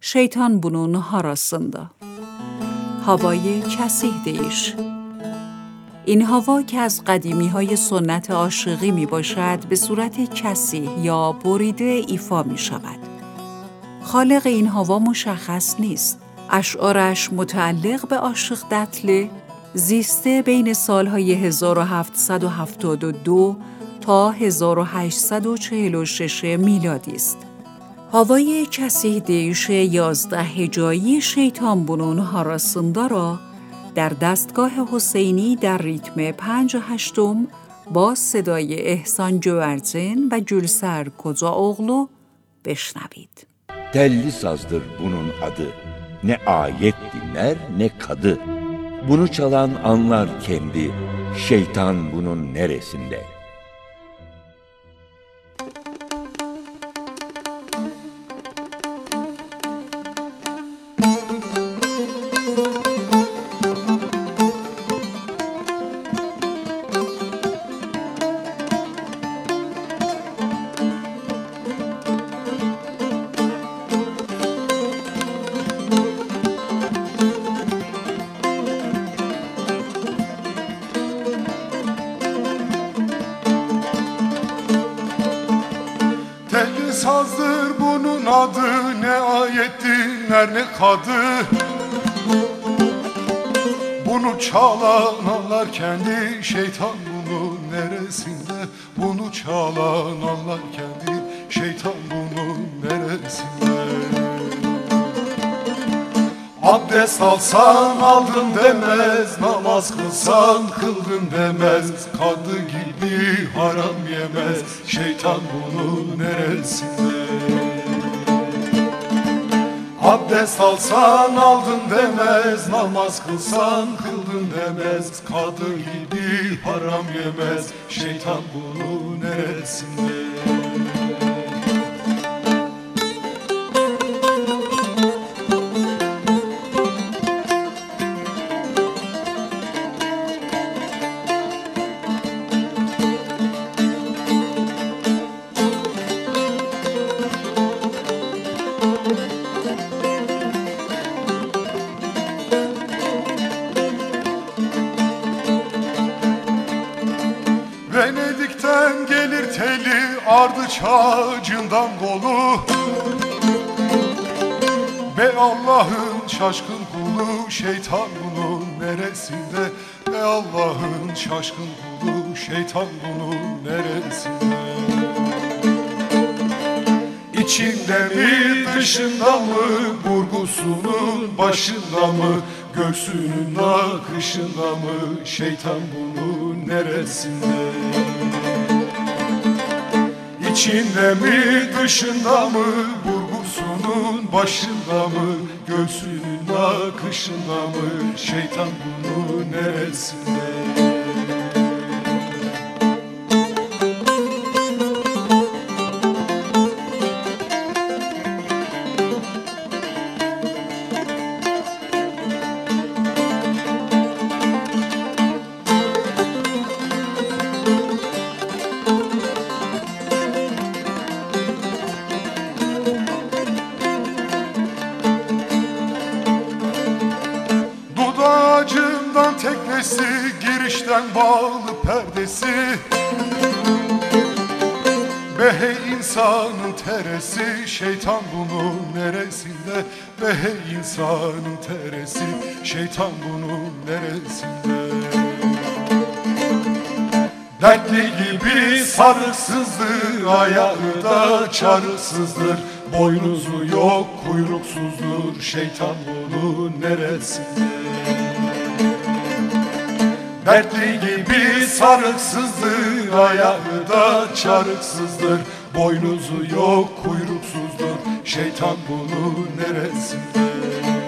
şeytan bunun harasında. هوای کسیح دیش. این هوا که از قدیمی‌های سنت عاشقی می‌باشد به صورت کسیح یا بریده ایفا می‌شود. خالق این هوا مشخص نیست. اشعارش متعلق به عاشق دتله زیسته بین سالهای 1772 تا 1846 میلادی است. Havayı کسیح دیش 11 هجایی şeytan bunun harasında را در دستگاه حسینی در ریتم 5/8 با صدای احسان جوورجن و Gülser Kocaoğlu بشنوید. Telli sazdır bunun adı, ne ayet dinler ne kadı. Bunu çalan anlar kendi, şeytan bunun neresinde? Telli sazdır bunun adı, ne ayet dinler ne kadı. Bunu çalan anlar kendi, şeytan bunun neresinde? Bunu çalan anlar kendi, şeytan bunun neresinde? Abdest alsan aldın demez, namaz kılsan kıldın demez. Kadı gibi haram yemez, şeytan bunun neresinde? Abdest alsan aldın demez, namaz kılsan kıldın demez. Kadı gibi haram yemez, şeytan bunun neresinde? Venedik'ten gelir teli, ardıç ağacından dolu. Be Allah'ın şaşkın kulu, şeytan bunun neresinde? Be Allah'ın şaşkın kulu, şeytan bunun neresinde? İçinde mi dışında mı, burgusunun başında mı, göğsünün nakışında mı, şeytan bunun neresinde? İçinde mi dışında mı, burgusunun başında mı, göğsünün nakışında mı, şeytan bunun neresinde? Dudağacından teknesi, girişten bağlı perdesi. Be hey insanın teresi, şeytan bunun neresinde? Be hey insanın teresi, şeytan bunun neresinde? Dertli gibi sarıksızdır, ayağı da çarıksızdır. Boynuzu yok, kuyruksuzdur, şeytan bunun neresinde? Dertli gibi sarıksızdır, ayağı da çarıksızdır. Boynuzu yok, kuyruksuzdur, şeytan bunun neresinde?